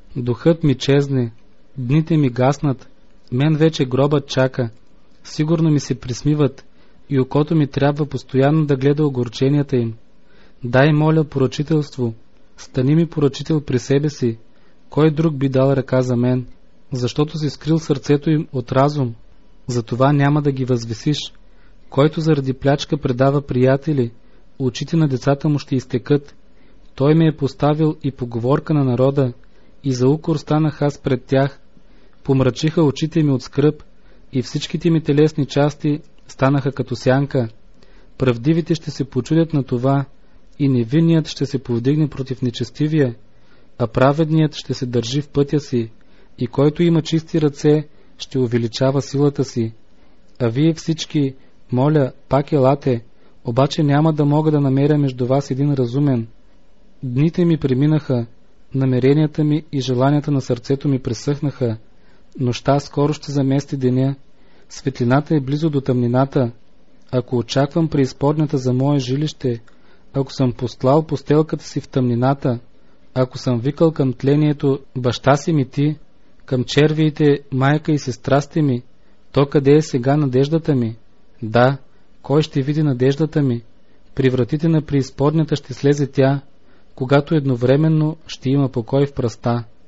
Духът ми чезне, дните ми гаснат, мен вече гробът чака, сигурно ми се присмиват и окото ми трябва постоянно да гледа огорченията им. Дай, моля, поръчителство, стани ми поръчител при себе си. Кой друг би дал ръка за мен, защото си скрил сърцето им от разум, затова няма да ги възвисиш. Който заради плячка предава приятели, очите на децата му ще изтекат. Той ме е поставил и поговорка на народа, и за укор станах аз пред тях. Помрачиха очите ми от скръб и всичките ми телесни части станаха като сянка. Правдивите ще се почудят на това и невинният ще се повдигне против нечестивия, а праведният ще се държи в пътя си и който има чисти ръце ще увеличава силата си. А вие всички, моля, пак елате, обаче няма да мога да намеря между вас един разумен. Дните ми преминаха, намеренията ми и желанията на сърцето ми пресъхнаха. Нощта скоро ще замести деня, светлината е близо до тъмнината. Ако очаквам преизподнята за мое жилище, ако съм постлал постелката си в тъмнината, ако съм викал към тлението баща си ми ти, към червиите майка и сестра сте ми, то къде е сега надеждата ми? Да, кой ще види надеждата ми? При вратите на преизподнята ще слезе тя, когато едновременно ще има покой в пръста.